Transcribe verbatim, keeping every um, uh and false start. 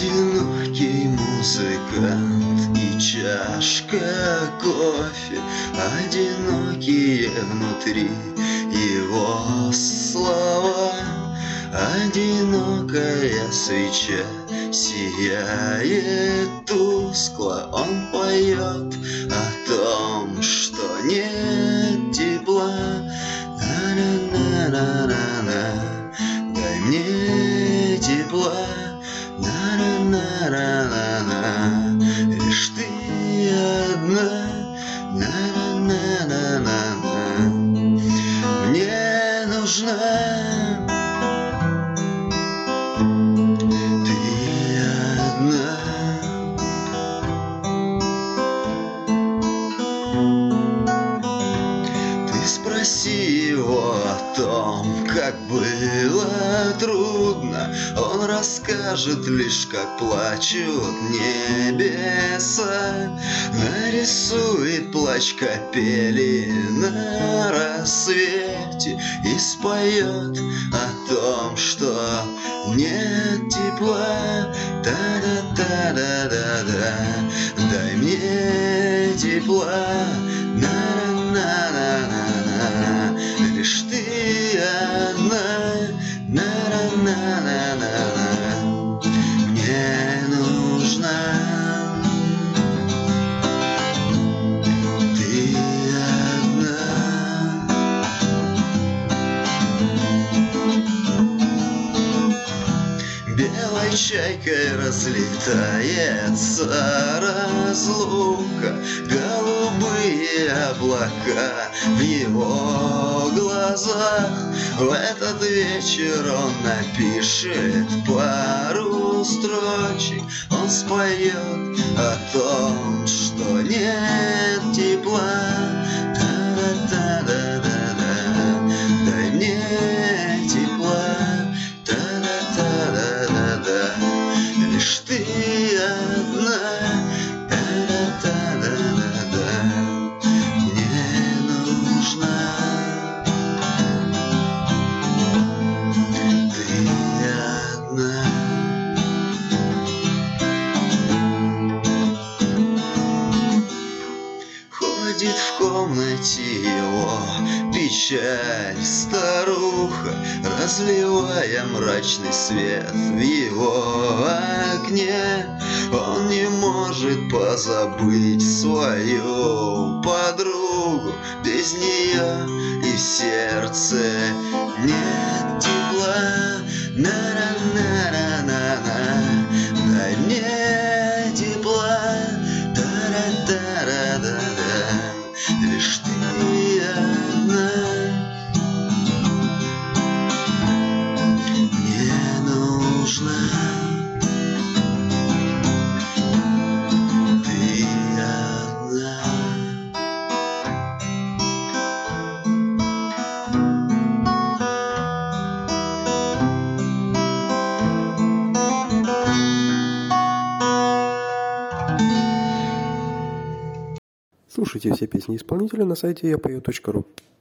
Одинокий музыкант и чашка кофе, одинокие внутри его слова. Одинокая свеча сияет тускло, он поет о том, что нет тепла. На-на-на-на-на, дай мне тепла. На-на-на-на-на, лишь ты одна. На-на-на-на-на, мне нужна. Спроси его о том, как было трудно. Он расскажет лишь, как плачут небеса. Нарисует плач капели на рассвете и споет о том, что нет тепла. Та-да-та-да-да-да, дай мне тепла. На-на-на-на-на, лишь ты одна. На-на-на-на-на, мне нужна. Ты одна. Белой чайкой разлетается разлука, голубые облака в его глазах. В этот вечер он напишет пару строчек, он споет о том, что нет тепла. Та-да-та-да-да-да, дай мне тепла. Та-да-та-да-да-да, лишь ты одна. Та-да-та-да-да-да, мне нужна. Ты одна. Ходит в комнате его печаль старуха, разливая мрачный свет в его окне. Он не может позабыть свою подругу, без нее и в сердце нет тепла. На-на-на-на-на, дай мне тепла. Та-ра-та-ра-да-да, лишь ты одна. Мне нужна. Ты одна. Слушайте все песни исполнителя на сайте я пою точка ру.